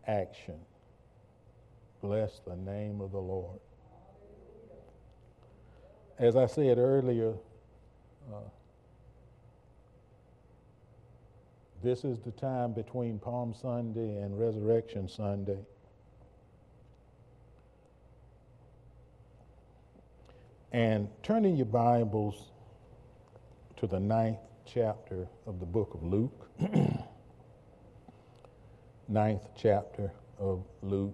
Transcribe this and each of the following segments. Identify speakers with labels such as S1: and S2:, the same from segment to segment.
S1: action. Bless the name of the Lord. As I said earlier, this is the time between Palm Sunday and Resurrection Sunday. And turning your Bibles to the 9th chapter of the book of Luke. 9th chapter of Luke.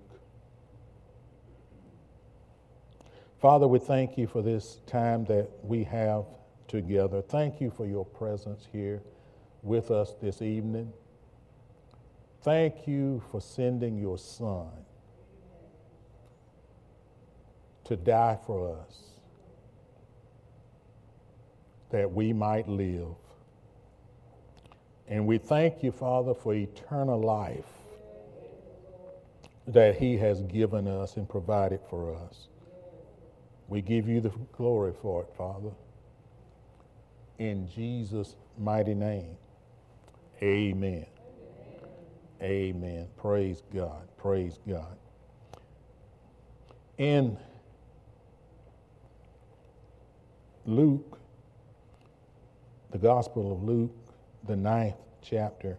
S1: Father, we thank you for this time that we have together. Thank you for your presence here with us this evening. Thank you for sending your Son to die for us, that we might live. And we thank you, Father, for eternal life that he has given us and provided for us. We give you the glory for it, Father. In Jesus' mighty name, amen. Amen. Praise God. Praise God. In Luke, the Gospel of Luke, the 9th chapter,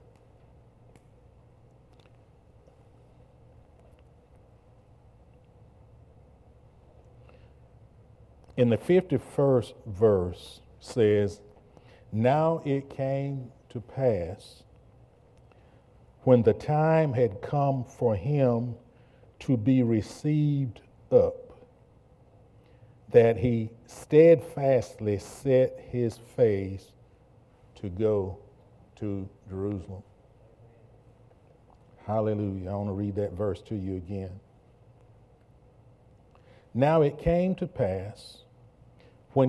S1: in the 51st verse says, "Now it came to pass, when the time had come for him to be received up, that he steadfastly set his face to go to Jerusalem." Hallelujah. I want to read that verse to you again. "Now it came to pass, when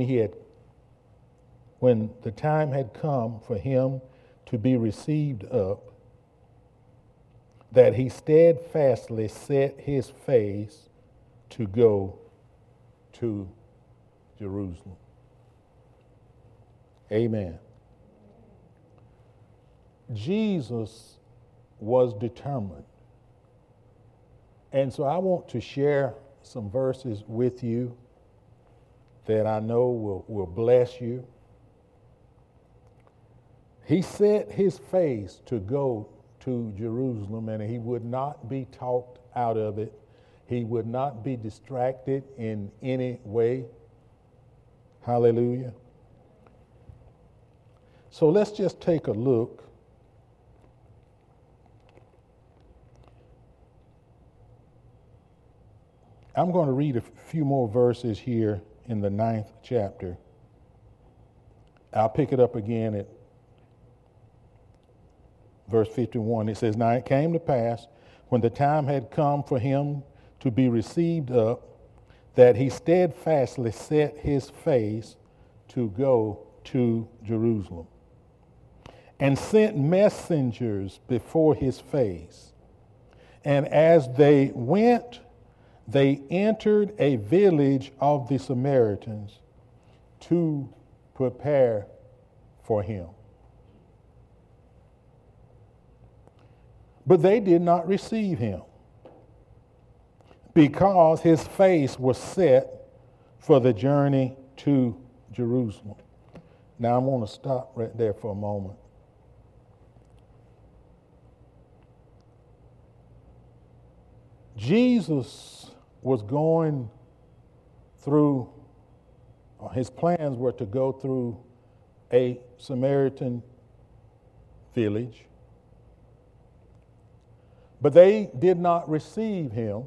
S1: the time had come for him to be received up, that he steadfastly set his face to go to Jerusalem." Amen. Jesus was determined. And so I want to share some verses with you that I know will bless you. He set his face to go to Jerusalem, and he would not be talked out of it. He would not be distracted in any way. Hallelujah. So let's just take a look. I'm going to read a few more verses here in the 9th chapter. I'll pick it up again at verse 51. It says, "Now it came to pass, when the time had come for him to be received up, that he steadfastly set his face to go to Jerusalem, and sent messengers before his face. And as they went, they entered a village of the Samaritans to prepare for him. But they did not receive him, because his face was set for the journey to Jerusalem." Now I'm going to stop right there for a moment. Jesus was going through, his plans were to go through a Samaritan village, but they did not receive him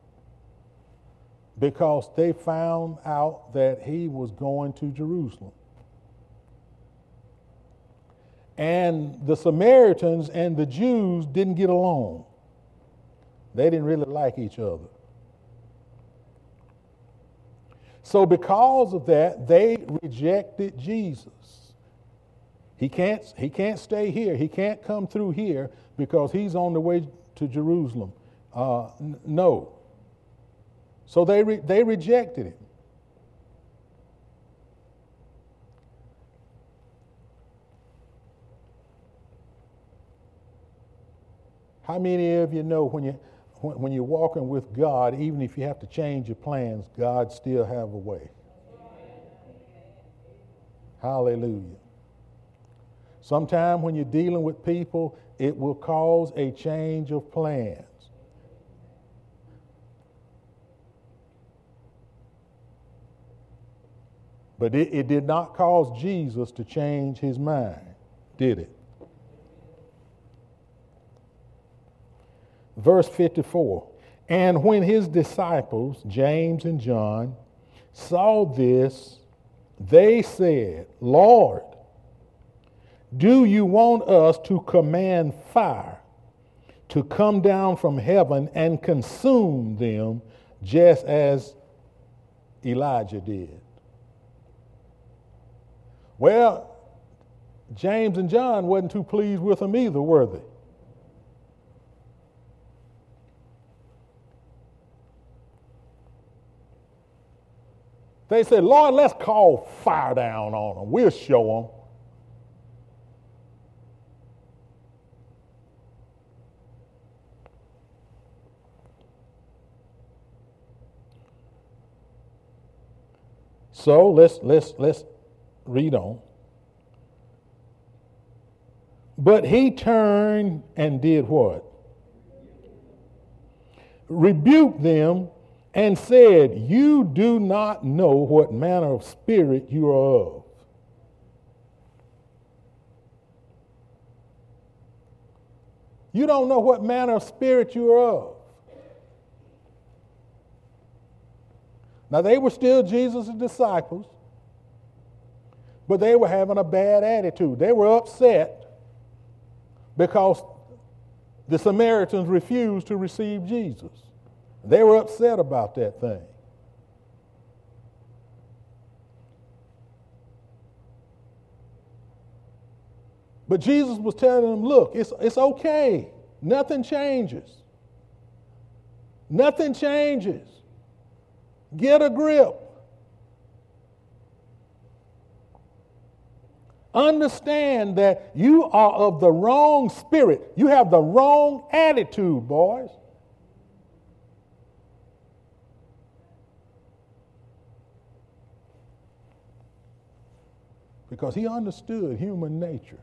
S1: because they found out that he was going to Jerusalem. And the Samaritans and the Jews didn't get along. They didn't really like each other. So because of that, they rejected Jesus. He can't stay here. He can't come through here because he's on the way to Jerusalem. No. So they rejected him. How many of you know when when you're walking with God, even if you have to change your plans, God still have a way. Hallelujah. Sometime when you're dealing with people, it will cause a change of plans. But it did not cause Jesus to change his mind, did it? Verse 54, and when his disciples, James and John, saw this, they said, Lord, do you want us to command fire to come down from heaven and consume them just as Elijah did? Well, James and John wasn't too pleased with him either, were they? They said, Lord, let's call fire down on them. We'll show them. So let's read on. But he turned and did what? Rebuked them and said, you do not know what manner of spirit you are of. You don't know what manner of spirit you are of. Now, they were still Jesus' disciples, but they were having a bad attitude. They were upset because the Samaritans refused to receive Jesus. They were upset about that thing. But Jesus was telling them, look, it's okay. Nothing changes. Nothing changes. Get a grip. Understand that you are of the wrong spirit. You have the wrong attitude, boys. Because he understood human nature.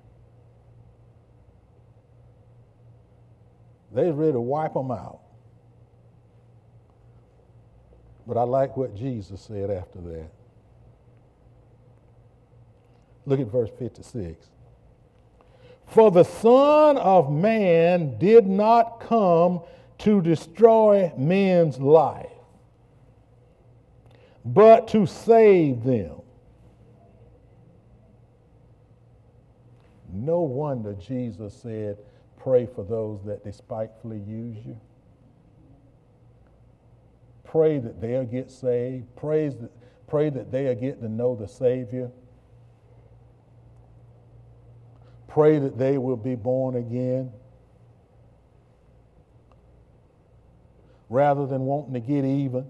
S1: They was ready to wipe them out. But I like what Jesus said after that. Look at verse 56. For the Son of Man did not come to destroy men's life, but to save them. No wonder Jesus said, pray for those that despitefully use you. Pray that they'll get saved. Pray that they'll get to know the Savior. Pray that they will be born again. Rather than wanting to get even,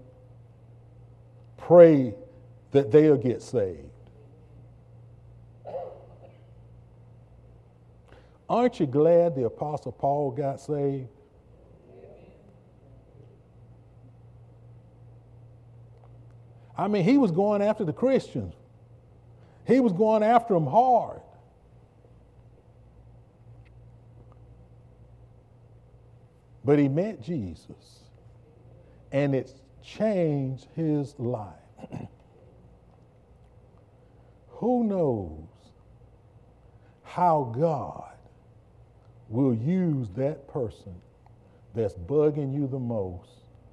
S1: pray that they'll get saved. Aren't you glad the Apostle Paul got saved? I mean, he was going after the Christians. He was going after them hard. But he met Jesus, and it changed his life. Who knows how God will use that person that's bugging you the most?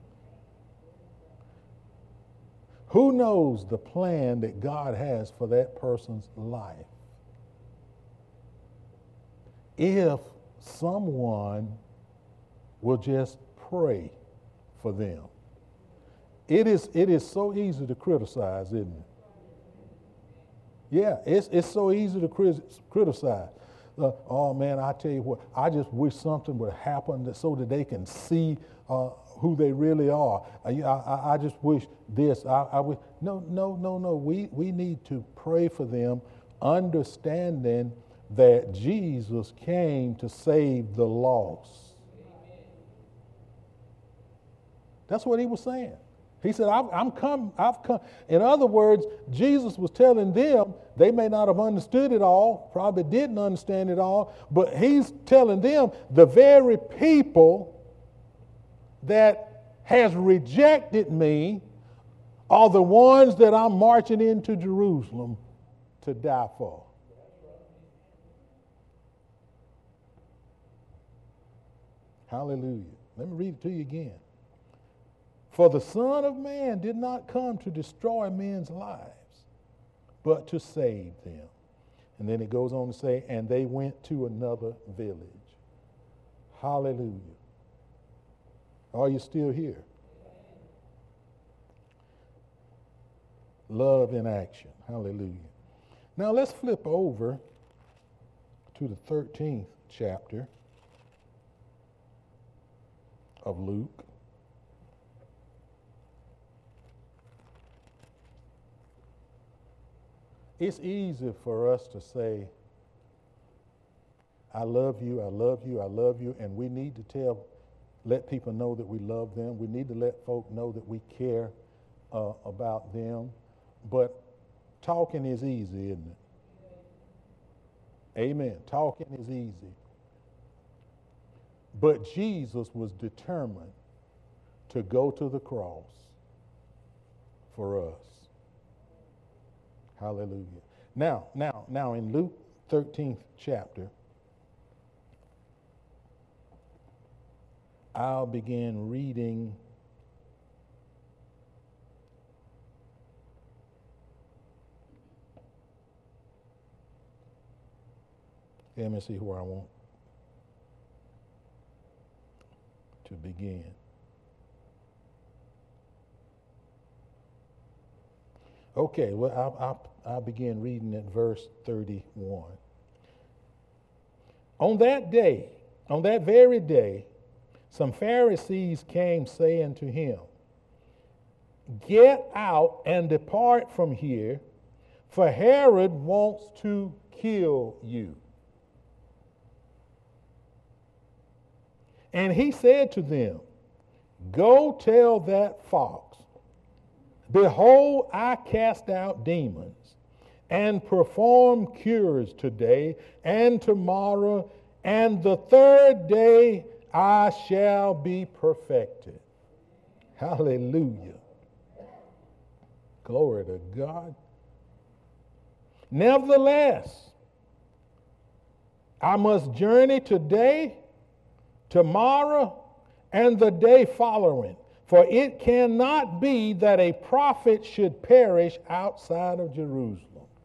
S1: Who knows the plan that God has for that person's life? If someone will just pray for them. It is so easy to criticize, isn't it? Yeah, it's so easy to criticize. Oh man, I tell you what, I just wish something would happen so that they can see who they really are. I just wish this. I wish. No. We need to pray for them, understanding that Jesus came to save the lost. That's what he was saying. He said, I've come. In other words, Jesus was telling them, they may not have understood it all, probably didn't understand it all, but he's telling them the very people that has rejected me are the ones that I'm marching into Jerusalem to die for. Hallelujah. Let me read it to you again. For the Son of Man did not come to destroy men's lives, but to save them. And then it goes on to say, and they went to another village. Hallelujah. Are you still here? Love in action. Hallelujah. Now let's flip over to the 13th chapter of Luke. It's easy for us to say, I love you, I love you, I love you, and we need to let people know that we love them. We need to let folk know that we care about them. But talking is easy, isn't it? Amen. Talking is easy. But Jesus was determined to go to the cross for us. Hallelujah. Now in Luke 13th chapter, I'll begin reading let me see where I want to begin. Okay, well, I'll begin reading at verse 31. On that very day, some Pharisees came saying to him, get out and depart from here, for Herod wants to kill you. And he said to them, go tell that fox, behold, I cast out demons and perform cures today and tomorrow, and the third day I shall be perfected. Hallelujah. Glory to God. Nevertheless, I must journey today, tomorrow, and the day following. For it cannot be that a prophet should perish outside of Jerusalem.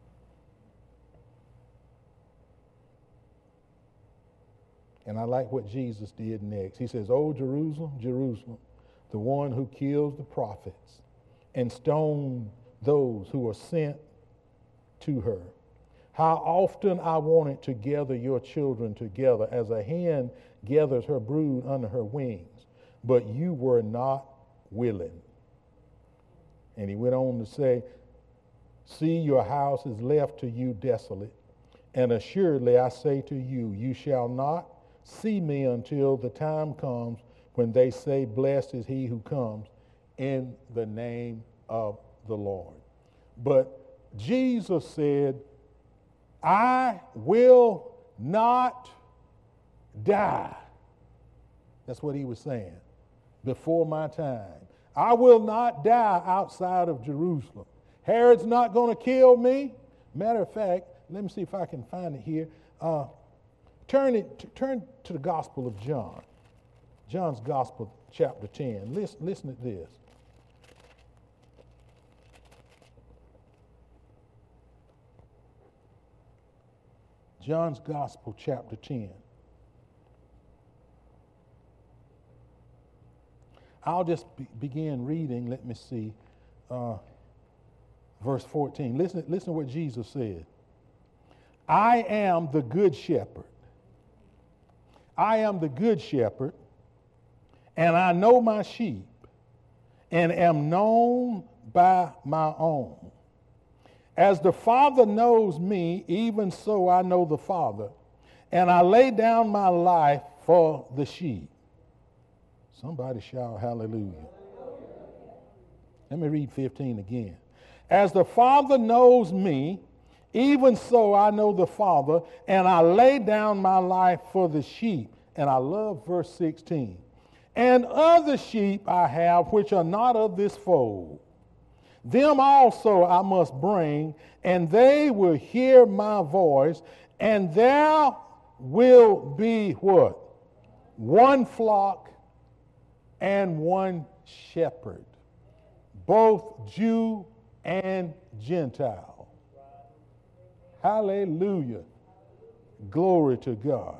S1: And I like what Jesus did next. He says, "O Jerusalem, Jerusalem, the one who kills the prophets and stones those who are sent to her. How often I wanted to gather your children together as a hen gathers her brood under her wings, but you were not willing." And he went on to say, "See, your house is left to you desolate. And assuredly I say to you, you shall not see me until the time comes when they say, blessed is he who comes in the name of the Lord." But Jesus said, I will not die. That's what he was saying. Before my time. I will not die outside of Jerusalem. Herod's not going to kill me. Matter of fact, let me see if I can find it here. Turn to the Gospel of John. John's Gospel, chapter 10. Listen to this. John's Gospel, chapter 10. I'll just begin reading. Let me see. Verse 14. Listen to what Jesus said. I am the good shepherd. I am the good shepherd, and I know my sheep, and am known by my own. As the Father knows me, even so I know the Father, and I lay down my life for the sheep. Somebody shout hallelujah. Let me read 15 again. As the Father knows me, even so I know the Father, and I lay down my life for the sheep. And I love verse 16. And other sheep I have which are not of this fold. Them also I must bring, and they will hear my voice, and there will be what? One flock and one shepherd, both Jew and Gentile. Hallelujah. Glory to God.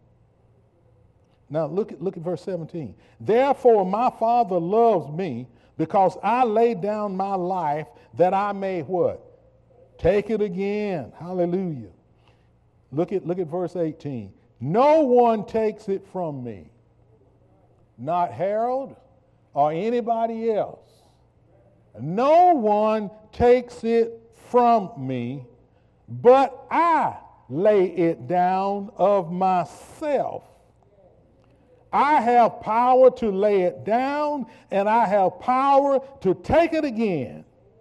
S1: Now look at verse 17. Therefore my Father loves me, because I lay down my life that I may what? Take it again. Hallelujah. Look at verse 18. No one takes it from me. Not Harold or anybody else. No one takes it from me, but I lay it down of myself. I have power to lay it down, and I have power to take it again.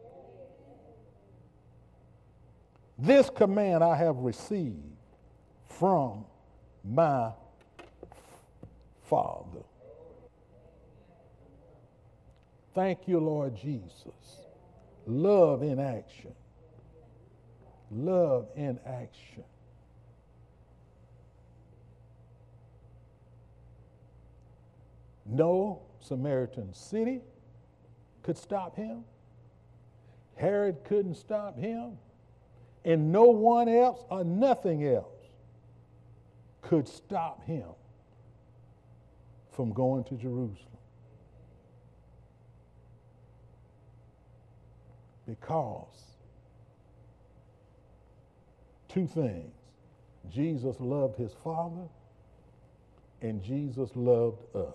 S1: This command I have received from my Father. Thank you, Lord Jesus. Love in action. Love in action. No Samaritan city could stop him. Herod couldn't stop him. And no one else or nothing else could stop him from going to Jerusalem. Because two things. Jesus loved his Father, and Jesus loved us.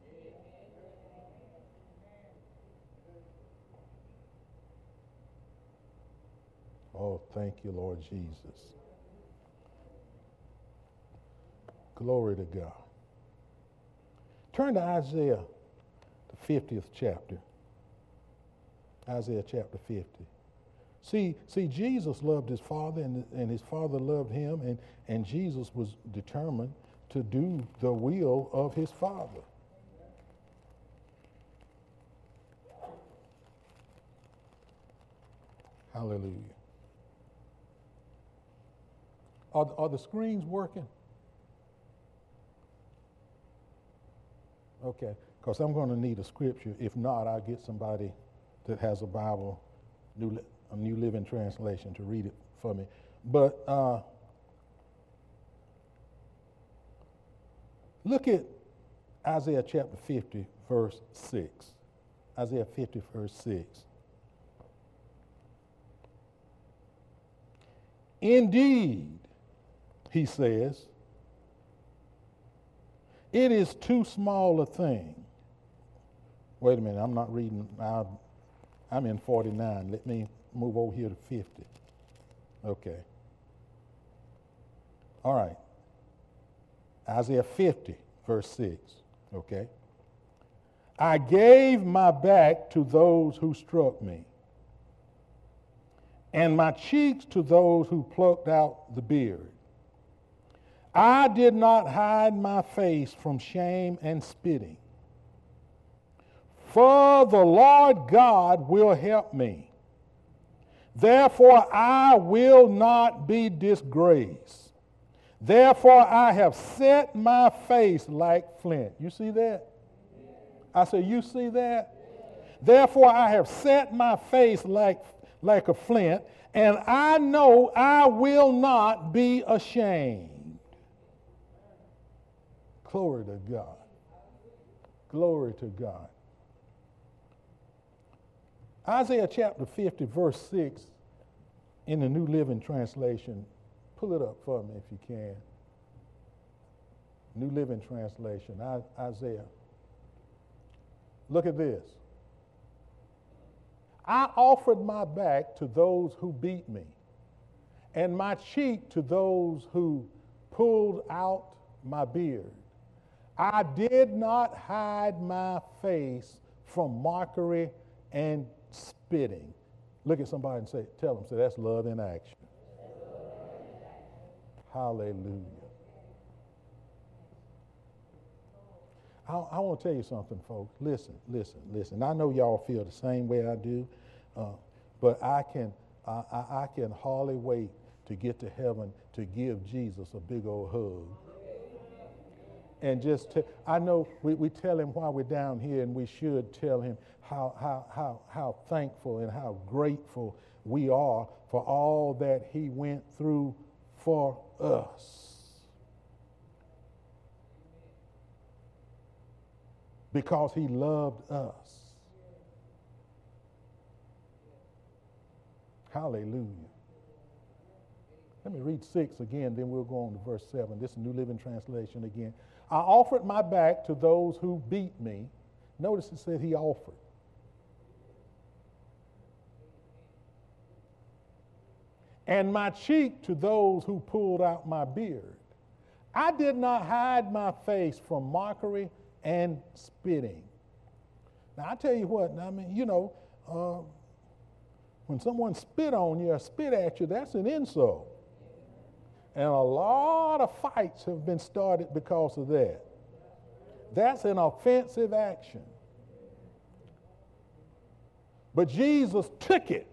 S1: Oh, thank you, Lord Jesus. Glory to God. Turn to Isaiah, the 50th chapter. Isaiah chapter 50. See, Jesus loved his Father, and his Father loved him, and Jesus was determined to do the will of his Father. Hallelujah. Are the screens working? Okay, because I'm going to need a scripture. If not, I'll get somebody that has a Bible, a New Living Translation, to read it for me. But look at Isaiah chapter 50, verse 6. Isaiah 50, verse 6. Indeed, he says, it is too small a thing. Wait a minute, I'm not reading. I'm in 49. Let me move over here to 50. Okay. All right. Isaiah 50, verse 6. Okay. I gave my back to those who struck me, and my cheeks to those who plucked out the beard. I did not hide my face from shame and spitting. For the Lord God will help me. Therefore I will not be disgraced. Therefore I have set my face like flint. You see that? I said, you see that? Therefore I have set my face like a flint, and I know I will not be ashamed. Glory to God. Glory to God. Isaiah chapter 50, verse 6, in the New Living Translation. Pull it up for me if you can. New Living Translation, Isaiah. Look at this. I offered my back to those who beat me, and my cheek to those who pulled out my beard. I did not hide my face from mockery and spitting. Look at somebody and tell them, say, that's love in action. Hallelujah. I want to tell you something, folks. Listen. I know y'all feel the same way I do, but I can hardly wait to get to heaven to give Jesus a big old hug. And I know we tell him while we're down here, and we should tell him how thankful and how grateful we are for all that he went through for us. Because he loved us. Hallelujah. Let me read 6 again, then we'll go on to verse 7. This is New Living Translation again. I offered my back to those who beat me. Notice it said he offered. And my cheek to those who pulled out my beard. I did not hide my face from mockery and spitting. Now, I tell you what, I mean, when someone spit on you or spit at you, that's an insult. And a lot of fights have been started because of that. That's an offensive action. But Jesus took it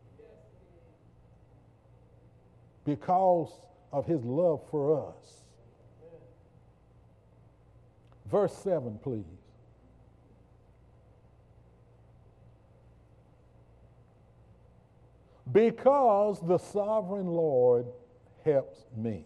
S1: because of his love for us. Verse 7, please. Because the sovereign Lord helps me,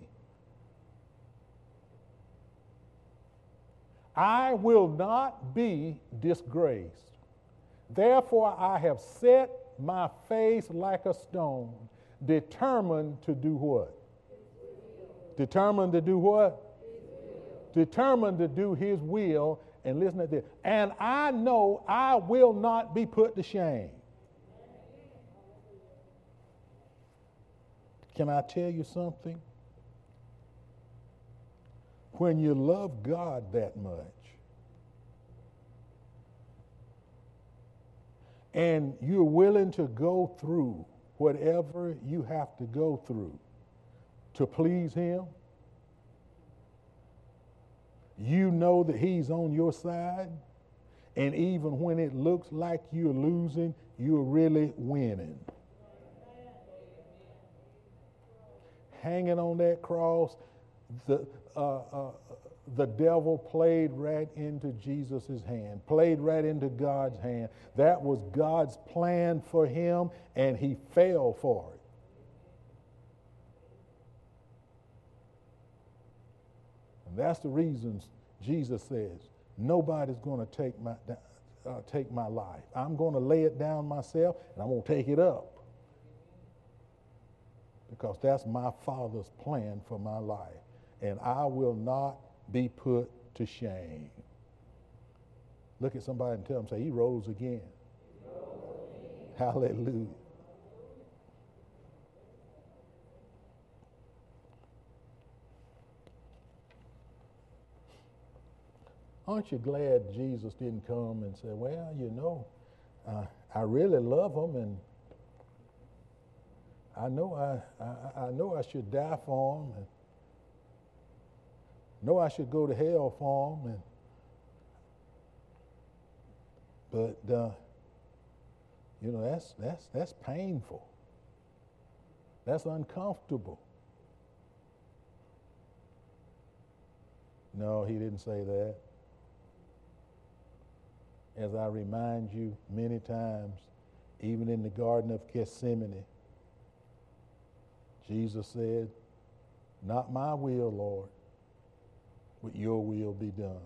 S1: I will not be disgraced. Therefore, I have set my face like a stone, determined to do what? Determined to do what? Determined to do his will. And listen to this. And I know I will not be put to shame. Can I tell you something? When you love God that much, and you're willing to go through whatever you have to go through to please him, you know that he's on your side, and even when it looks like you're losing, you're really winning. Hanging on that cross, the devil played right into Jesus' hand, played right into God's hand. That was God's plan for him, and he fell for it. And that's the reason Jesus says, nobody's going to take my life. I'm going to lay it down myself, and I'm going to take it up. Because that's my Father's plan for my life. And I will not be put to shame. Look at somebody and tell them, say, he rose again. Hallelujah. Aren't you glad Jesus didn't come and say, well, I really love them, and I know I should die for them, and know I should go to hell for them, but that's painful. That's uncomfortable. No, he didn't say that. As I remind you many times, even in the Garden of Gethsemane, Jesus said, not my will, Lord, but your will be done.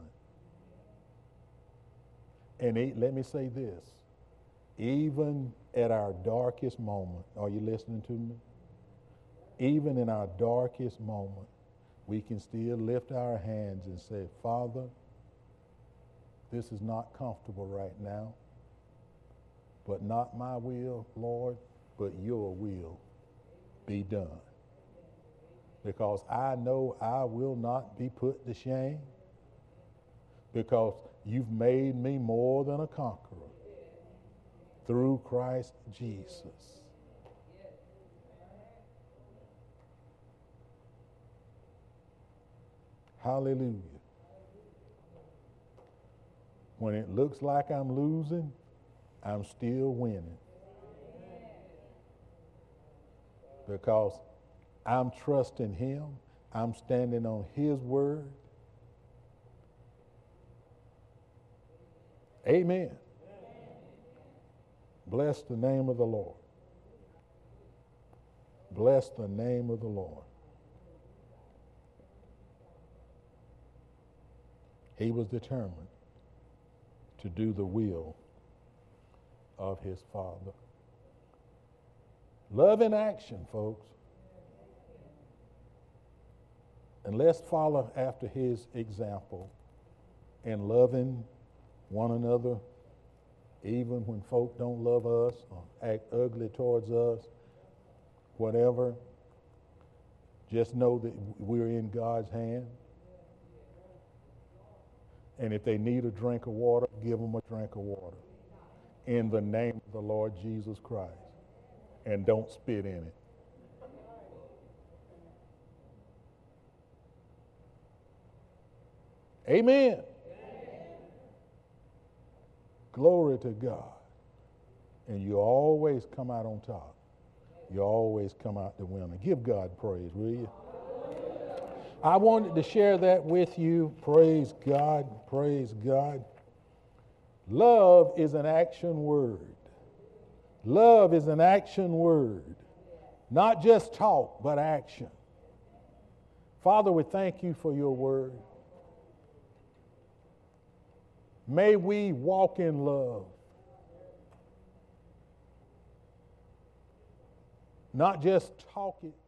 S1: And let me say this, even at our darkest moment, are you listening to me? Even in our darkest moment, we can still lift our hands and say, Father, this is not comfortable right now, but not my will, Lord, but your will be done. Because I know I will not be put to shame, because you've made me more than a conqueror through Christ Jesus. Hallelujah. When it looks like I'm losing, I'm still winning. Because I'm trusting him. I'm standing on his word. Amen. Bless the name of the Lord. Bless the name of the Lord. He was determined to do the will of his Father. Love in action, folks. And let's follow after his example in loving one another, even when folk don't love us or act ugly towards us, whatever. Just know that we're in God's hand. And if they need a drink of water, give them a drink of water. In the name of the Lord Jesus Christ. And don't spit in it. Amen. Glory to God. And you always come out on top. You always come out the winner. Give God praise, will you? I wanted to share that with you. Praise God. Praise God. Love is an action word. Love is an action word. Not just talk, but action. Father, we thank you for your word. May we walk in love. Not just talk it,